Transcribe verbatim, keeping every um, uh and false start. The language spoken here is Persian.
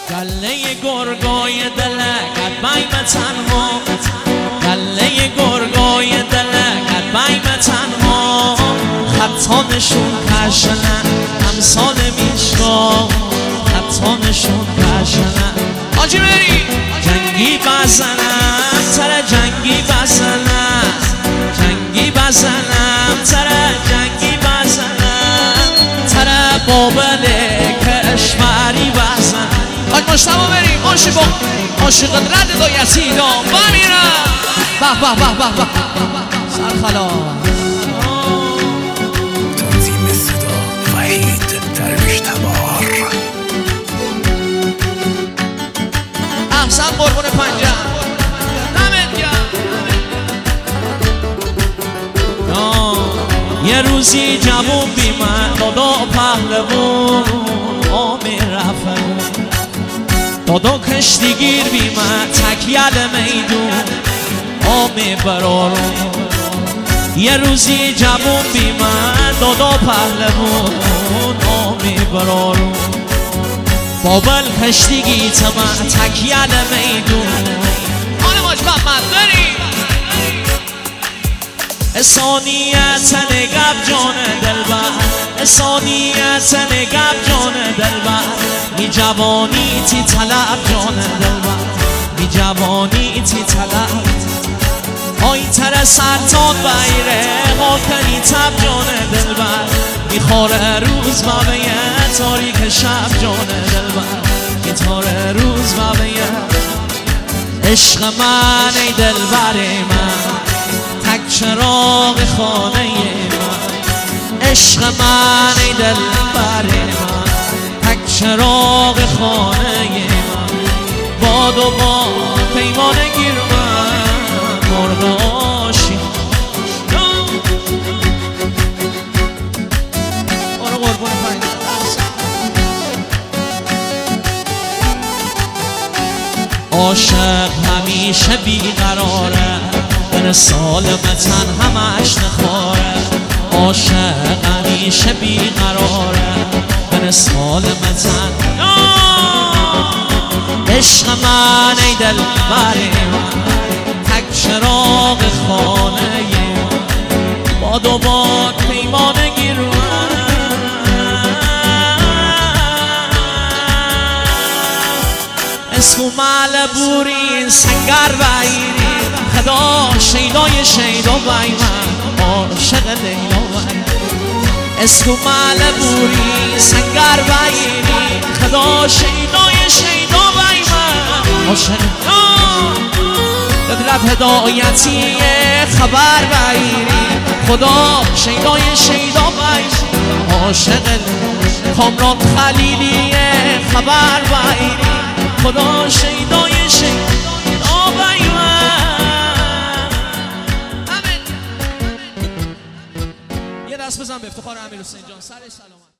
گله گرگای دلکت بیم تنها، گله گرگای دلکت بیم تنها، خطانشون کشنه امثال میشکا، خطانشون کشنه آجی بری جنگی بزنم تره جنگی بزنم، جنگی بزنم تره جنگی بزنم، تره بابل کشوری بزنم. آج مشتبه بریم آشی با عاشق رد دا یسیدا بمیرم. به به به به به سرخلا تنظیم صدا وحید درویش تبار. احسن قربون پنجم دمت گرم. یه روزی جوون بی من دادا پهلوون آمی رفت، دادا کشتیگیر بی من تکیل میدون آمی برارون. یه روزی جوون بی من دادا پهلوون آمی برارون، بابل کشتیگی تمن تکیل میدون. آنه باش محمد بریم اسانیت نگب جان دلبر، اسانیت نگب جان دلبر، می جوانی تی طلب جان دلبر، می جوانی تی طلب. آی تر سرطان بیره غاکنی تب جان دلبر، میخوره روز و بیه تاریک شب جان دلبر، میتاره روز و بیه. عشق من ای دلبر من تک چراغ خانه من، عشق من ای دلبر من تک چراغ خانه من. باد و باد پیمانه گیر من مرغ آشی آره قربون پنج. عاشق همیشه بیقراره بر سالمتن همش نخواره، عاشق همیشه بیقراره بر سالمتن. عشق من ای دلبر من تک چراغ خانه من، باد و باد پیمانه گیر من. اسکو ملبوری سنگر بایری خدا شیدای شیدا بای من عاشق لیلا بای. اسکو ملبوری سنگر بایری خدا شیدای شیدا بای من عاشق. بدرد هدایتی خبر بایری خدا شیدای شیدا بای من عاشق. کامران خلیلی خبر بایری خدا شیدای شیدا بای من. یه دست بزن به افتخار امیر حسین جان سر سلامت.